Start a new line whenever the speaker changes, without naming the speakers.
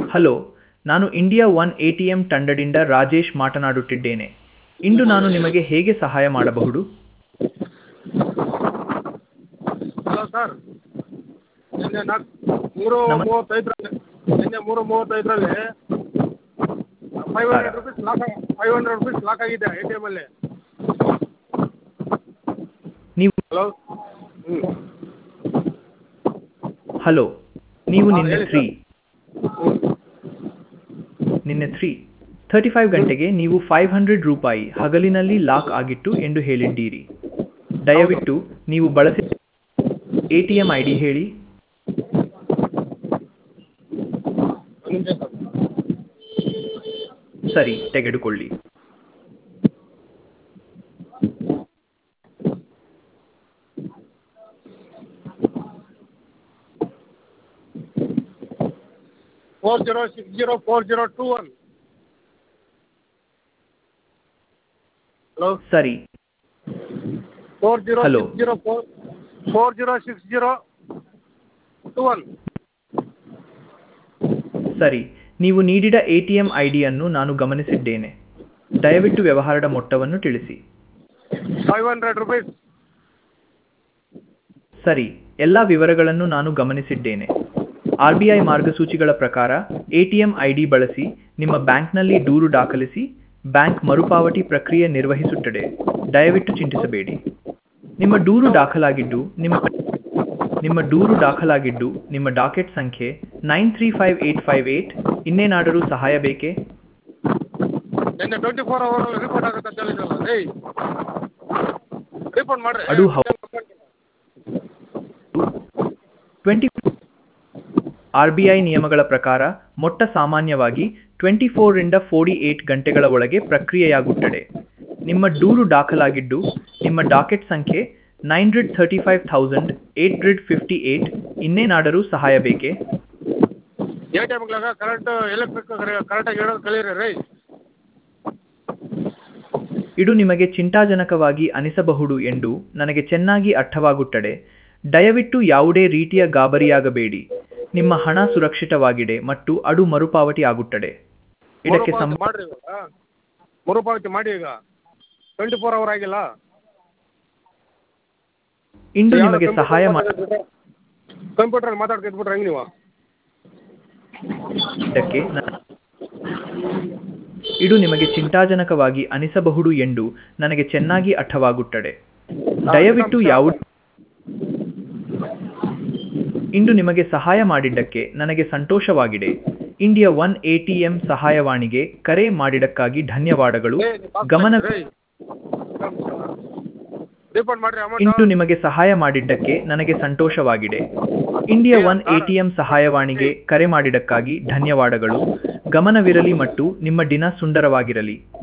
Hello, ನಾನು India one ATM ತಂಡದಿಂದ ರಾಜೇಶ್ ಮಾತನಾಡುತ್ತಿದ್ದೇನೆ. ಇಂದು ನಾನು ನಿಮಗೆ ಹೇಗೆ ಸಹಾಯ ಮಾಡಬಹುದು?
ಹಲೋ ಸರ್, ನಿನ್ನೆ
ನಮ
3:35ರಲ್ಲಿ ₹500 ಲಾಕ್ ಆಗಿದೆ ಎ ಟಿ ಎಮಲ್ಲಿ.
ನೀವು
ಹಲೋ
ಹಲೋ ನೀವು
ಹೇಳಿ ಸರ್.
ನಿನ್ನೆ 3:35 ಗಂಟೆಗೆ ನೀವು ₹500 ಹಗಲಿನಲ್ಲಿ ಲಾಕ್ ಆಗಿತ್ತು ಎಂದು ಹೇಳಿದ್ದೀರಿ. ದಯವಿಟ್ಟು ನೀವು ಬಳಸಿದ ಎಟಿಎಂ ಐಡಿ ಹೇಳಿ.
ಒಂದು ನಿಮಿಷ ಸರ್.
ಸರಿ, ತೆಗೆದುಕೊಳ್ಳಿ.
ಫೋರ್ 40604021. ಹಲೋ
ಸರಿ, ಹಲೋ
40604021.
ಸರಿ, ನೀವು ನೀಡಿದ ಎಟಿಎಂ ಐಡಿಯನ್ನು ನಾನು ಗಮನಿಸಿದ್ದೇನೆ. ದಯವಿಟ್ಟು ವ್ಯವಹಾರದ ಮೊತ್ತವನ್ನು ತಿಳಿಸಿ.
₹500.
ಸರಿ, ಎಲ್ಲ ವಿವರಗಳನ್ನು ನಾನು ಗಮನಿಸಿದ್ದೇನೆ. ಆರ್ಬಿಐ ಮಾರ್ಗಸೂಚಿಗಳ ಪ್ರಕಾರ ಎಟಿಎಂ ಐಡಿ ಬಳಸಿ ನಿಮ್ಮ ಬ್ಯಾಂಕ್ನಲ್ಲಿ ದೂರು ದಾಖಲಿಸಿ. ಬ್ಯಾಂಕ್ ಮರುಪಾವತಿ ಪ್ರಕ್ರಿಯೆ ನಿರ್ವಹಿಸುತ್ತದೆ. ದಯವಿಟ್ಟು ಚಿಂತಿಸಬೇಡಿ. ನಿಮ್ಮ ದೂರು ದಾಖಲಾಗಿದ್ದು ನಿಮ್ಮ ಡಾಕೆಟ್ ಸಂಖ್ಯೆ 935858. ಇನ್ನೇನಾದರೂ ಸಹಾಯ ಬೇಕೇ?
ನಿನ್ನೆ 24 ಅವರಲ್ಲಿ ರಿಪೋರ್ಟ್ ಆಗುತ್ತೆ ಅಂತ ಹೇಳಿದ್ರಲ್ಲ, ರಿಪೋರ್ಟ್ ಮಾಡ್ರಿ.
ಅದು 20 ಆರ್ಬಿಐ ನಿಯಮಗಳ ಪ್ರಕಾರ ಮೊತ್ತ ಸಾಮಾನ್ಯವಾಗಿ 24 ರಿಂದ 48 ಗಂಟೆಗಳ ಒಳಗೆ ಪ್ರಕ್ರಿಯೆಯಾಗುತ್ತದೆ. ನಿಮ್ಮ ದೂರು ದಾಖಲಾಗಿದ್ದು ನಿಮ್ಮ ಡಾಕೆಟ್ ಸಂಖ್ಯೆ 935858. ಇನ್ನೇನಾದರೂ ಸಹಾಯ ಬೇಕೇ?
ಎ ಟಿ ಎಮ್ಗಳಾಗ ಕರೆಂಟ್ ಎಲೆಕ್ಟ್ರಿಕ್ ಕರೆಕ್ಟಾಗಿ ಹೇಳೋದು ಕಲೀರಿ ರೈ.
ಇದು ನಿಮಗೆ ಚಿಂತಾಜನಕವಾಗಿ ಅನಿಸಬಹುದು ಎಂದು ನನಗೆ ಚೆನ್ನಾಗಿ ಅರ್ಥವಾಗುತ್ತದೆ. ದಯವಿಟ್ಟು ಯಾವುದೇ ರೀತಿಯ ಗಾಬರಿಯಾಗಬೇಡಿ. ನಿಮ್ಮ ಹಣ ಸುರಕ್ಷಿತವಾಗಿದೆ ಮತ್ತು ಅದು ಮರುಪಾವತಿ ಆಗುತ್ತದೆ. ಇದಕ್ಕೆ
ಮಾಡ್ರಿ, ಇವಾಗ ಮರುಪಾವತಿ ಮಾಡಿ. ಈಗ 24 ಅವರ್ ಆಗಿಲ್ಲ.
ಇಂದು ನಿಮಗೆ ಸಹಾಯ
ಕಂಪ್ಯೂಟರ್ ಮಾತಾಡ್ತಿದ್ಬಿಟ್ರೆ ಹೆಂಗೆ ನೀವು?
ಇದು ನಿಮಗೆ ಚಿಂತಾಜನಕವಾಗಿ ಅನಿಸಬಹುದು ಎಂದು ನನಗೆ ಚೆನ್ನಾಗಿ ಅರ್ಥವಾಗುತ್ತದೆ. ದಯವಿಟ್ಟು ಇಂದು ನಿಮಗೆ ಸಹಾಯ ಮಾಡಿದ್ದಕ್ಕೆ ನನಗೆ ಸಂತೋಷವಾಗಿದೆ. ಇಂಡಿಯಾ ಒನ್ ಎಟಿಎಂ ಸಹಾಯವಾಣಿಗೆ ಕರೆ ಮಾಡಿದ್ದಕ್ಕಾಗಿ ಧನ್ಯವಾದಗಳು.
ರಿಪೋರ್ಟ್ ಮಾಡ್ರಿ ಅಮೌಂಟ್.
ಇಂದು ನಿಮಗೆ ಸಹಾಯ ಮಾಡಿದ್ದಕ್ಕೆ ನನಗೆ ಸಂತೋಷವಾಗಿದೆ. ಇಂಡಿಯಾ ಒನ್ ಎಟಿಎಂ ಸಹಾಯವಾಣಿಗೆ ಕರೆ ಮಾಡಿದ್ದಕ್ಕಾಗಿ ಧನ್ಯವಾದಗಳು. ಗಮನವಿರಲಿ ಮತ್ತು ನಿಮ್ಮ ದಿನ ಸುಂದರವಾಗಿರಲಿ.